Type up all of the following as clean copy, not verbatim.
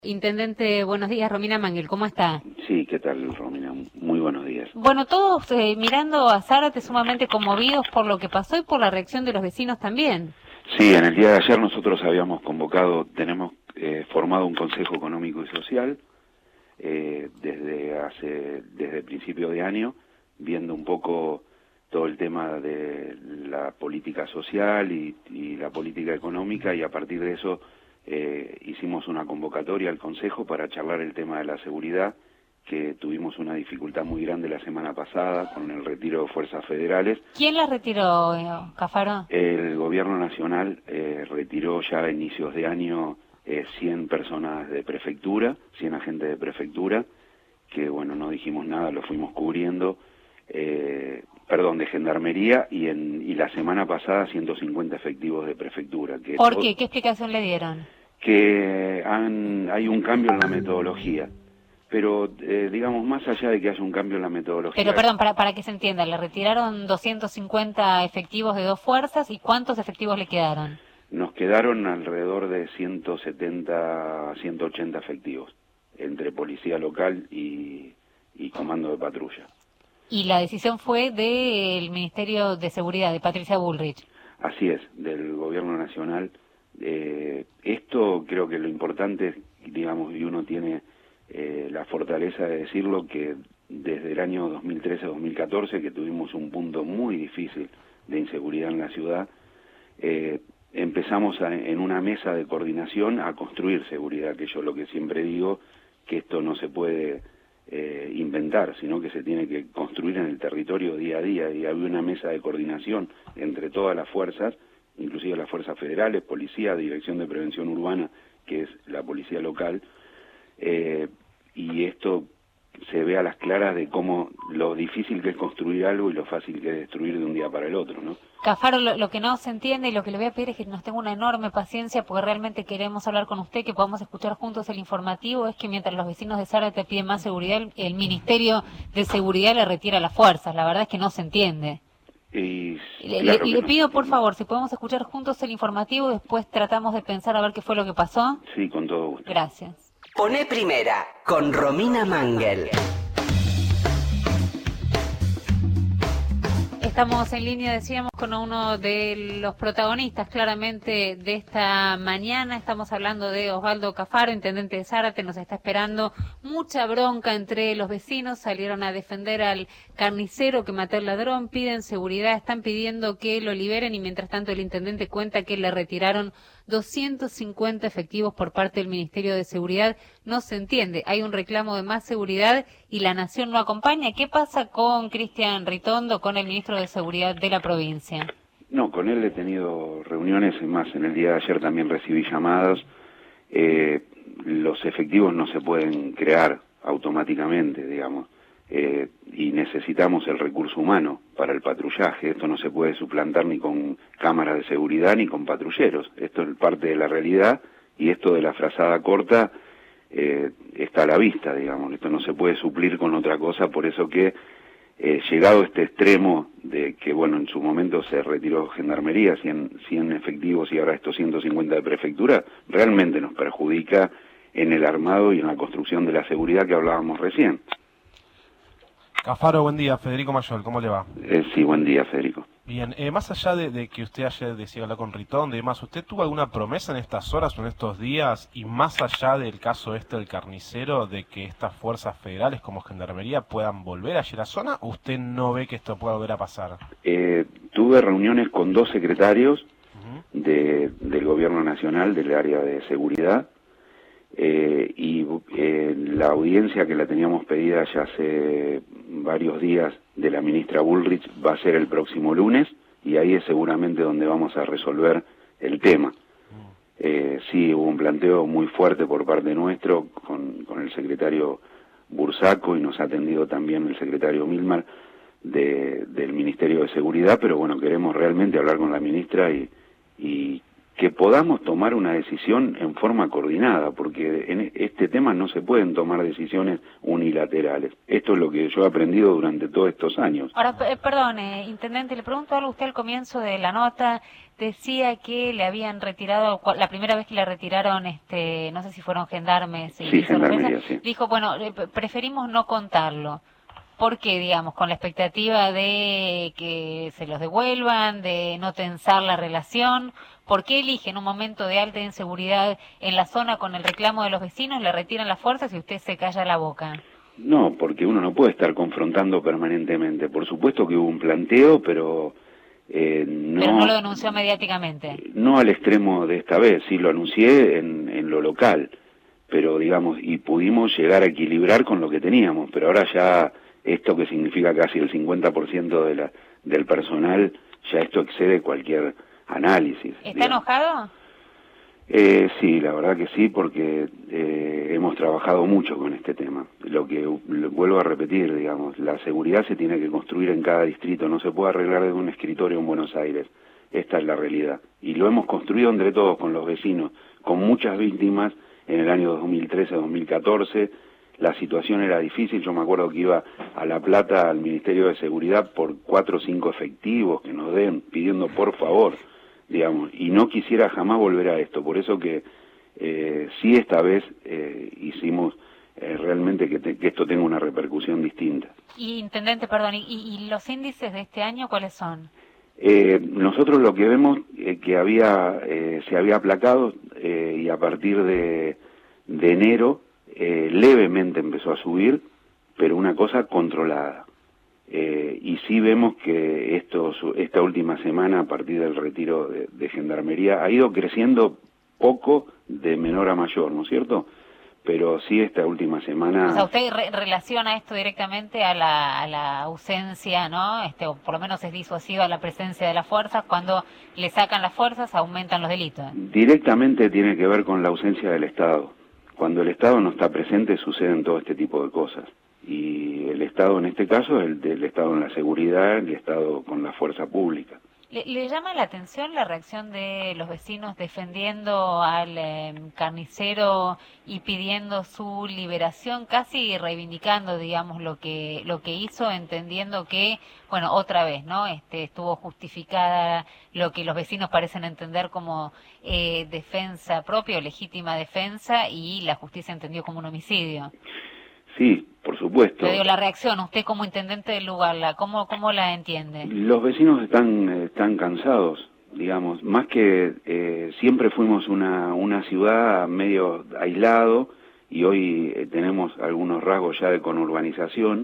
Intendente, buenos días, Romina Mangel, ¿cómo está? Sí, ¿qué tal, Romina? Muy buenos días. Bueno, todos mirando a Zárate sumamente conmovidos por lo que pasó y por la reacción de los vecinos también. Sí, en el día de ayer nosotros habíamos tenemos formado un Consejo Económico y Social desde el principio de año, viendo un poco todo el tema de la política social y la política económica, y a partir de eso hicimos una convocatoria al Consejo para charlar el tema de la seguridad, que tuvimos una dificultad muy grande la semana pasada con el retiro de fuerzas federales. ¿Quién la retiró, Cafaro? El gobierno nacional retiró ya a inicios de año 100 personas de prefectura, 100 agentes de prefectura, que bueno, no dijimos nada, lo fuimos cubriendo, de gendarmería, y la semana pasada 150 efectivos de prefectura. ¿Por qué? ¿Qué explicación le dieron? Que hay un cambio en la metodología. Pero, digamos, más allá de que haya un cambio en la metodología... Pero, perdón, para que se entienda, le retiraron 250 efectivos de dos fuerzas, ¿y cuántos efectivos le quedaron? Nos quedaron alrededor de 170 a 180 efectivos, entre policía local y comando de patrulla. Y la decisión fue del Ministerio de Seguridad, de Patricia Bullrich. Así es, del Gobierno Nacional. Esto creo que lo importante es, digamos, y uno tiene la fortaleza de decirlo, que desde el año 2013-2014, que tuvimos un punto muy difícil de inseguridad en la ciudad, empezamos en una mesa de coordinación a construir seguridad, que yo lo que siempre digo, que esto no se puede inventar, sino que se tiene que construir en el territorio día a día, y había una mesa de coordinación entre todas las fuerzas, inclusive las fuerzas federales, policía, Dirección de Prevención Urbana, que es la policía local, y esto se ve a las claras de cómo lo difícil que es construir algo y lo fácil que es destruir de un día para el otro, ¿no? Cafaro, lo que no se entiende y lo que le voy a pedir es que nos tenga una enorme paciencia, porque realmente queremos hablar con usted, que podamos escuchar juntos el informativo. Es que mientras los vecinos de Zárate piden más seguridad, el Ministerio de Seguridad le retira las fuerzas. La verdad es que no se entiende. Le pido, por favor, si podemos escuchar juntos el informativo, después tratamos de pensar a ver qué fue lo que pasó. Sí, con todo gusto. Gracias. Poné Primera con Romina Mangel. Estamos en línea, decíamos, con uno de los protagonistas claramente de esta mañana. Estamos hablando de Osvaldo Cafaro, intendente de Zárate. Nos está esperando mucha bronca entre los vecinos. Salieron a defender al carnicero que mató al ladrón, piden seguridad, están pidiendo que lo liberen, y mientras tanto el intendente cuenta que le retiraron 250 efectivos por parte del Ministerio de Seguridad. No se entiende, hay un reclamo de más seguridad y la Nación no acompaña. ¿Qué pasa con Cristian Ritondo, con el ministro de Seguridad de la provincia? No, con él he tenido reuniones, es más, en el día de ayer también recibí llamadas. Los efectivos no se pueden crear automáticamente, digamos, y necesitamos el recurso humano para el patrullaje. Esto no se puede suplantar ni con cámaras de seguridad ni con patrulleros. Esto es parte de la realidad, y esto de la frazada corta está a la vista, digamos. Esto no se puede suplir con otra cosa, por eso que llegado a este extremo de que, bueno, en su momento se retiró gendarmería, 100 efectivos, y ahora estos 150 de prefectura, realmente nos perjudica en el armado y en la construcción de la seguridad que hablábamos recién. Cafaro, buen día. Federico Mayol, ¿cómo le va? Sí, buen día, Federico. Bien, más allá de que usted ayer decía hablar con Ritondo y demás, ¿usted tuvo alguna promesa en estas horas o en estos días, y más allá del caso del carnicero, de que estas fuerzas federales como Gendarmería puedan volver allí a la zona, o usted no ve que esto pueda volver a pasar? Tuve reuniones con 2 secretarios del Gobierno Nacional del área de seguridad, y la audiencia que la teníamos pedida ya hace varios días de la ministra Bullrich va a ser el próximo lunes, y ahí es seguramente donde vamos a resolver el tema. Sí, hubo un planteo muy fuerte por parte nuestro con el secretario Bursaco, y nos ha atendido también el secretario Milmar del Ministerio de Seguridad, pero bueno, queremos realmente hablar con la ministra y que podamos tomar una decisión en forma coordinada, porque en este tema no se pueden tomar decisiones unilaterales. Esto es lo que yo he aprendido durante todos estos años. Ahora, perdón, intendente, le pregunto algo. Usted al comienzo de la nota decía que le habían retirado, la primera vez que le retiraron, no sé si fueron gendarmes. Sí, gendarmería, sí. Dijo, bueno, preferimos no contarlo. ¿Por qué, digamos, con la expectativa de que se los devuelvan, de no tensar la relación? ¿Por qué elige en un momento de alta inseguridad en la zona con el reclamo de los vecinos, le retiran las fuerzas y usted se calla la boca? No, porque uno no puede estar confrontando permanentemente. Por supuesto que hubo un planteo, pero no... Pero no lo denunció mediáticamente. No al extremo de esta vez, sí lo anuncié en lo local, pero digamos, y pudimos llegar a equilibrar con lo que teníamos, pero ahora ya esto que significa casi el 50% del personal, ya esto excede cualquier análisis. ¿Está enojado? Sí, la verdad que sí, porque hemos trabajado mucho con este tema. Vuelvo a repetir, digamos, la seguridad se tiene que construir en cada distrito, no se puede arreglar desde un escritorio en Buenos Aires. Esta es la realidad. Y lo hemos construido entre todos, con los vecinos, con muchas víctimas en el año 2013-2014. La situación era difícil, yo me acuerdo que iba a La Plata, al Ministerio de Seguridad, por 4 o 5 efectivos que nos den, pidiendo por favor, digamos, y no quisiera jamás volver a esto. Por eso que sí esta vez hicimos realmente que esto tenga una repercusión distinta. Y, intendente, perdón, ¿y los índices de este año cuáles son? Nosotros lo que vemos que se había aplacado y a partir de enero levemente empezó a subir, pero una cosa controlada. Y sí vemos que esta última semana, a partir del retiro de Gendarmería, ha ido creciendo poco de menor a mayor, ¿no es cierto? Pero sí esta última semana... O sea, usted relaciona esto directamente a la ausencia, ¿no? O por lo menos es disuasiva la presencia de las fuerzas. Cuando le sacan las fuerzas, aumentan los delitos. Directamente tiene que ver con la ausencia del Estado. Cuando el Estado no está presente suceden todo este tipo de cosas. Y el Estado en este caso es el Estado en la seguridad, el Estado con la fuerza pública. ¿Le llama la atención la reacción de los vecinos defendiendo al carnicero y pidiendo su liberación, casi reivindicando, digamos, lo que hizo, entendiendo que, bueno, otra vez, ¿no? Estuvo justificada lo que los vecinos parecen entender como defensa propia o legítima defensa, y la justicia entendió como un homicidio? Sí, por supuesto. Le digo, la reacción, usted como intendente del lugar, ¿cómo la entiende? Los vecinos están cansados, digamos, más que siempre fuimos una ciudad medio aislado, y hoy tenemos algunos rasgos ya de conurbanización,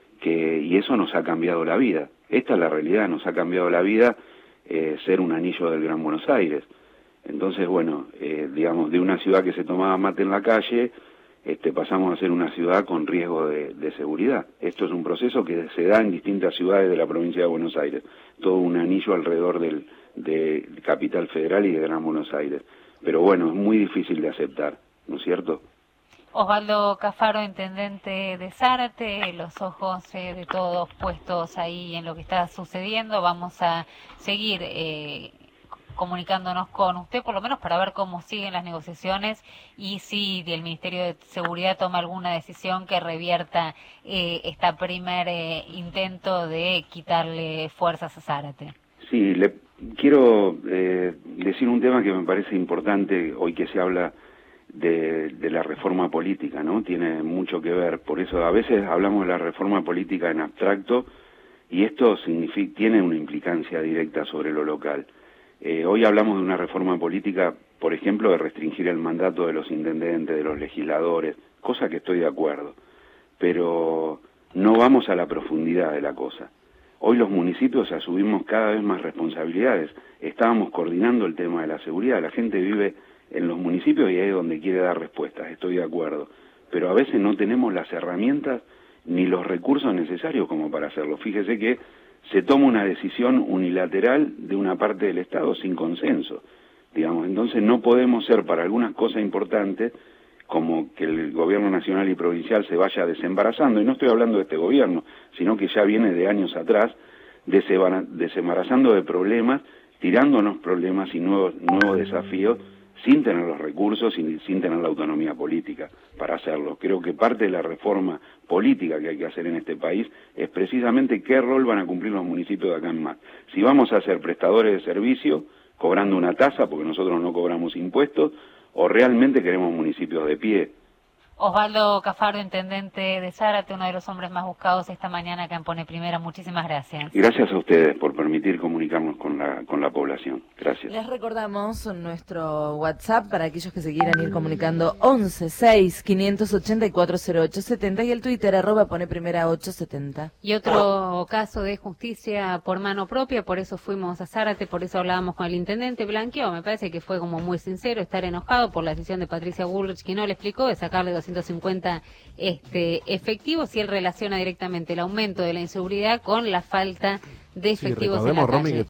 y eso nos ha cambiado la vida. Esta es la realidad, nos ha cambiado la vida ser un anillo del Gran Buenos Aires. Entonces, bueno, digamos, de una ciudad que se tomaba mate en la calle, pasamos a ser una ciudad con riesgo de seguridad. Esto es un proceso que se da en distintas ciudades de la provincia de Buenos Aires, todo un anillo alrededor de Capital Federal y de Gran Buenos Aires. Pero bueno, es muy difícil de aceptar, ¿no es cierto? Osvaldo Cafaro, intendente de Zárate, los ojos de todos puestos ahí en lo que está sucediendo. Vamos a seguir comunicándonos con usted, por lo menos para ver cómo siguen las negociaciones y si el Ministerio de Seguridad toma alguna decisión que revierta esta primer intento de quitarle fuerzas a Zárate. Sí, le quiero decir un tema que me parece importante hoy que se habla de la reforma política, ¿no? Tiene mucho que ver, por eso a veces hablamos de la reforma política en abstracto, y esto tiene una implicancia directa sobre lo local. Hoy hablamos de una reforma política, por ejemplo, de restringir el mandato de los intendentes, de los legisladores, cosa que estoy de acuerdo, pero no vamos a la profundidad de la cosa. Hoy los municipios asumimos cada vez más responsabilidades. Estábamos coordinando el tema de la seguridad, la gente vive en los municipios y ahí es donde quiere dar respuestas, estoy de acuerdo, pero a veces no tenemos las herramientas ni los recursos necesarios como para hacerlo. Fíjese que se toma una decisión unilateral de una parte del Estado sin consenso, digamos. Entonces no podemos ser, para algunas cosas importantes, como que el gobierno nacional y provincial se vaya desembarazando, y no estoy hablando de este gobierno, sino que ya viene de años atrás, desembarazando de problemas tirándonos problemas y nuevos desafíos sin tener los recursos y sin tener la autonomía política para hacerlo. Creo que parte de la reforma política que hay que hacer en este país es precisamente qué rol van a cumplir los municipios de acá en más. Si vamos a ser prestadores de servicio, cobrando una tasa, porque nosotros no cobramos impuestos, o realmente queremos municipios de pie. Osvaldo Cafaro, intendente de Zárate, uno de los hombres más buscados esta mañana acá en Pone Primera. Muchísimas gracias. Gracias a ustedes por permitir comunicarnos con la población. Gracias. Les recordamos nuestro WhatsApp para aquellos que se quieran ir comunicando 11-6-584-0870 y el Twitter @poneprimera870. Y otro caso de justicia por mano propia, por eso fuimos a Zárate, por eso hablábamos con el intendente. Blanqueó, me parece que fue como muy sincero, estar enojado por la decisión de Patricia Bullrich, que no le explicó de sacarle 250 efectivos, y él relaciona directamente el aumento de la inseguridad con la falta de efectivos en la calle.